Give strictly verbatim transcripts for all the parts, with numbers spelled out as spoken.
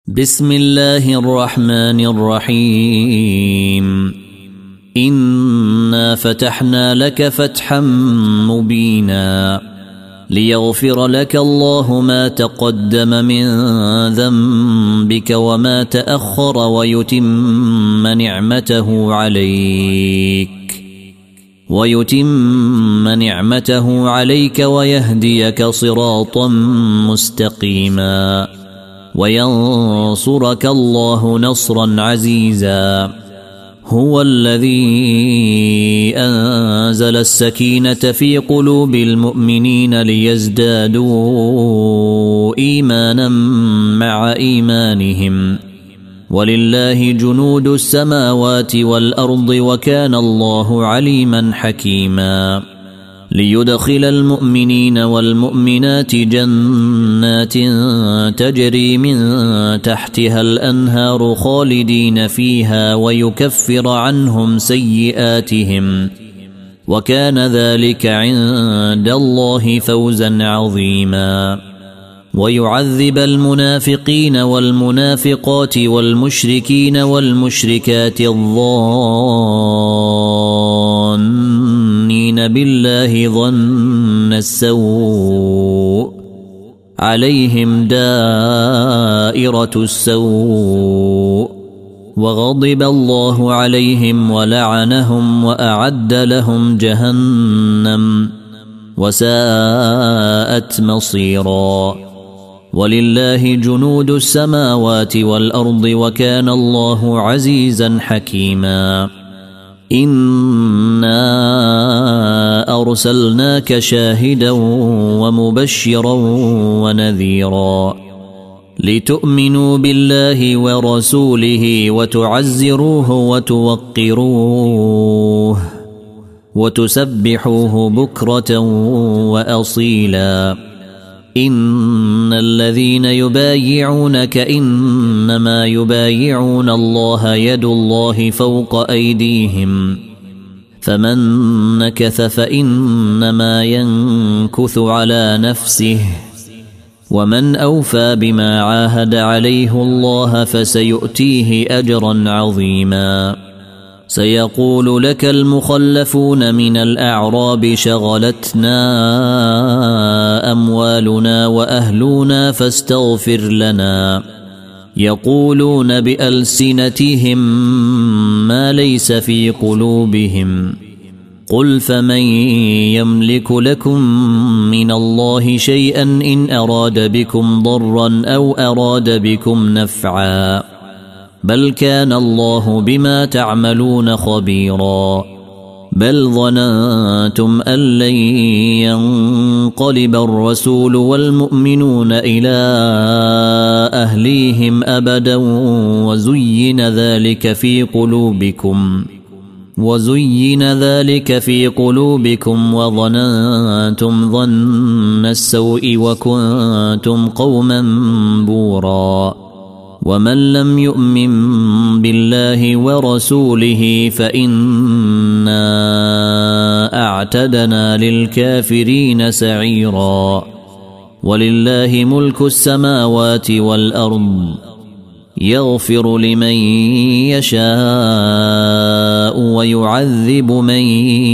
بسم الله الرحمن الرحيم. إنا فتحنا لك فتحا مبينا ليغفر لك الله ما تقدم من ذنبك وما تأخر ويتم نعمته عليك ويتم نعمته عليك ويهديك صراطا مستقيما وينصرك الله نصرا عزيزا. هو الذي أنزل السكينة في قلوب المؤمنين ليزدادوا إيمانا مع إيمانهم ولله جنود السماوات والأرض وكان الله عليما حكيما. ليدخل المؤمنين والمؤمنات جنات تجري من تحتها الأنهار خالدين فيها ويكفر عنهم سيئاتهم وكان ذلك عند الله فوزا عظيما. ويعذب المنافقين والمنافقات والمشركين والمشركات الظانين بالله ظن السوء عليهم دائرة السوء وغضب الله عليهم ولعنهم وأعد لهم جهنم وساءت مصيرا. ولله جنود السماوات والأرض وكان الله عزيزا حكيما. إنا أرسلناك شاهدا ومبشرا ونذيرا لتؤمنوا بالله ورسوله وتعزروه وتوقروه وتسبحوه بكرة وأصيلا. إن الذين يبايعونك إنما يبايعون الله يد الله فوق أيديهم فمن نكث فإنما ينكث على نفسه ومن أوفى بما عاهد عليه الله فسيؤتيه أجرا عظيما. سيقول لك المخلفون من الأعراب شغلتنا أموالنا وأهلنا فاستغفر لنا يقولون بألسنتهم ما ليس في قلوبهم قل فمن يملك لكم من الله شيئا إن أراد بكم ضرا أو أراد بكم نفعا بل كان الله بما تعملون خبيرا. بل ظننتم أن لن ينقلب الرسول والمؤمنون إلى أهليهم أبدا وزين ذلك في قلوبكم وزين ذلك في قلوبكم وظننتم ظن السوء وكنتم قوما بورا. ومن لم يؤمن بالله ورسوله فإنا أعتدنا للكافرين سعيرا. ولله ملك السماوات والأرض يغفر لمن يشاء ويعذب من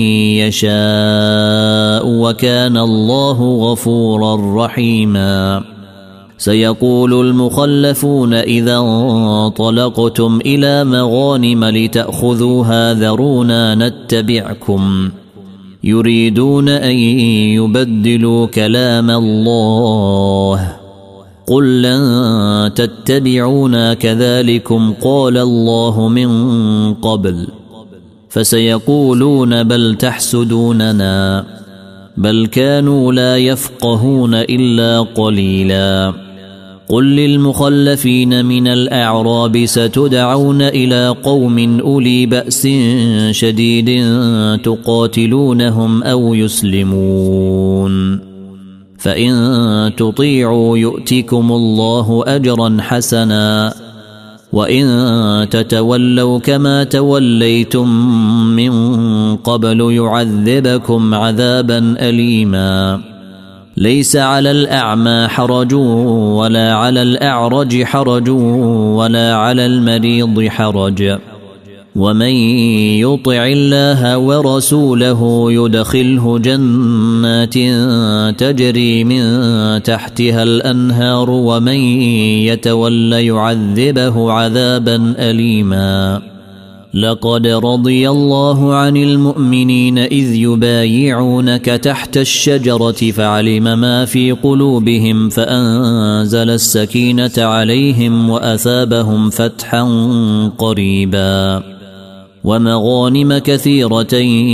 يشاء وكان الله غفورا رحيما. سيقول المخلفون إذا انطلقتم إلى مغانم لتأخذوها ذرونا نتبعكم يريدون أن يبدلوا كلام الله قل لن تتبعونا كذلكم قال الله من قبل فسيقولون بل تحسدوننا بل كانوا لا يفقهون إلا قليلا. قل للمخلفين من الأعراب ستدعون إلى قوم أولي بأس شديد تقاتلونهم أو يسلمون فإن تطيعوا يؤتكم الله أجرا حسنا وإن تتولوا كما توليتم من قبل يعذبكم عذابا أليما. ليس على الأعمى حرج ولا على الأعرج حرج ولا على المريض حرج ومن يطع الله ورسوله يدخله جنات تجري من تحتها الأنهار ومن يتولى يعذبه عذابا أليما لقد رضي الله عن المؤمنين إذ يبايعونك تحت الشجرة فعلم ما في قلوبهم فأنزل السكينة عليهم وأثابهم فتحا قريبا ومغانم كثيرة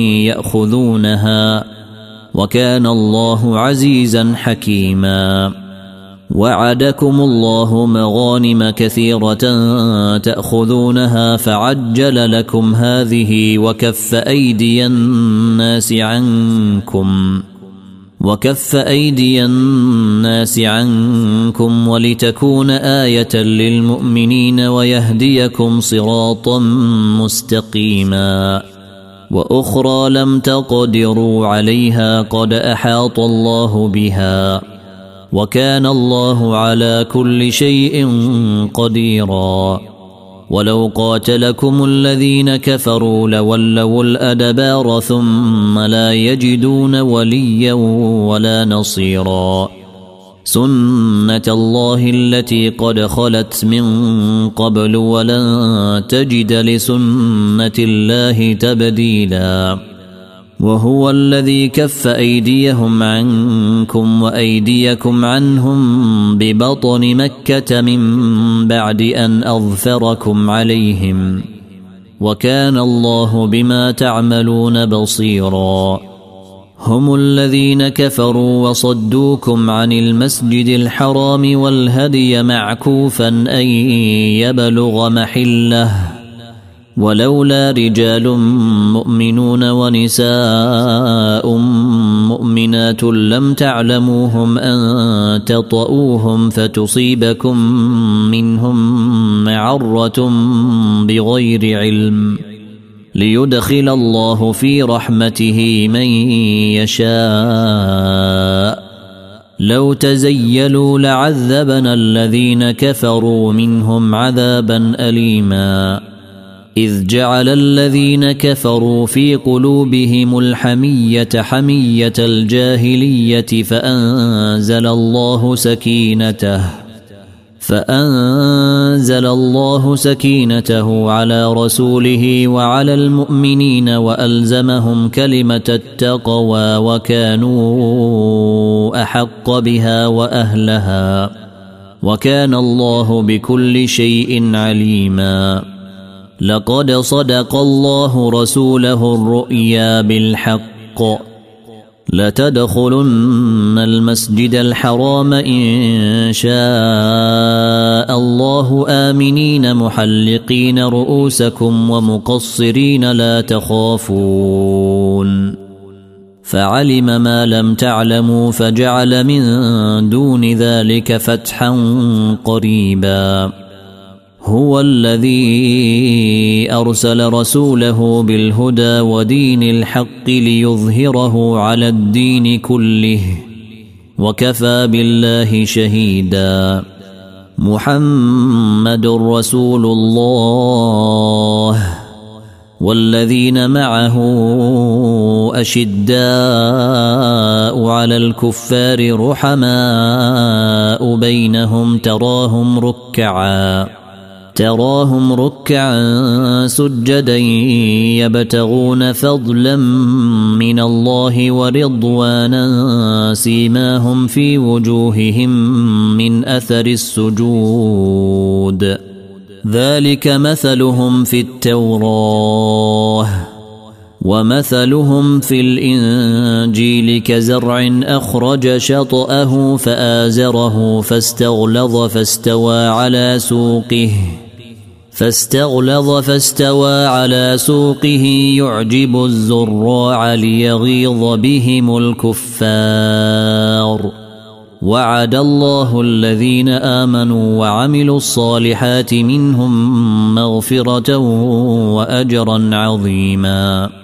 يأخذونها وكان الله عزيزا حكيما وعدكم الله مغانم كثيرة تأخذونها فعجل لكم هذه وكف أيدي الناس عنكم وكف أيدي الناس عنكم ولتكون آية للمؤمنين ويهديكم صراطا مستقيما وأخرى لم تقدروا عليها قد أحاط الله بها وكان الله على كل شيء قديرا ولو قاتلكم الذين كفروا لولوا الأدبار ثم لا يجدون وليا ولا نصيرا سنة الله التي قد خلت من قبل ولن تجد لسنة الله تبديلا وهو الذي كف أيديهم عنكم وأيديكم عنهم ببطن مكة من بعد أن أظفركم عليهم وكان الله بما تعملون بصيرا هم الذين كفروا وصدوكم عن المسجد الحرام والهدي معكوفا أن يبلغ محله ولولا رجال مؤمنون ونساء مؤمنات لم تعلموهم أن تطؤوهم فتصيبكم منهم معرة بغير علم ليدخل الله في رحمته من يشاء لو تزيلوا لعذبنا الذين كفروا منهم عذابا أليما إذ جعل الذين كفروا في قلوبهم الحمية حمية الجاهلية فأنزل الله سكينته فأنزل الله سكينته على رسوله وعلى المؤمنين وألزمهم كلمة التقوى وكانوا أحق بها وأهلها وكان الله بكل شيء عليما لقد صدق الله رسوله الرؤيا بالحق لتدخلن المسجد الحرام إن شاء الله آمنين محلقين رؤوسكم ومقصرين لا تخافون فعلم ما لم تعلموا فجعل من دون ذلك فتحا قريبا هو الذي أرسل رسوله بالهدى ودين الحق ليظهره على الدين كله وكفى بالله شهيدا محمد رسول الله والذين معه أشداء على الكفار رحماء بينهم تراهم ركعا تراهم ركعا سجدا يبتغون فضلا من الله ورضوانا سيماهم في وجوههم من أثر السجود ذلك مثلهم في التوراة ومثلهم في الإنجيل كزرع أخرج شطأه فآزره فاستغلظ فاستوى على سوقه فاستغلظ فاستوى على سوقه يعجب الزراع ليغيظ بهم الكفار وعد الله الذين آمنوا وعملوا الصالحات منهم مغفرة وأجرا عظيما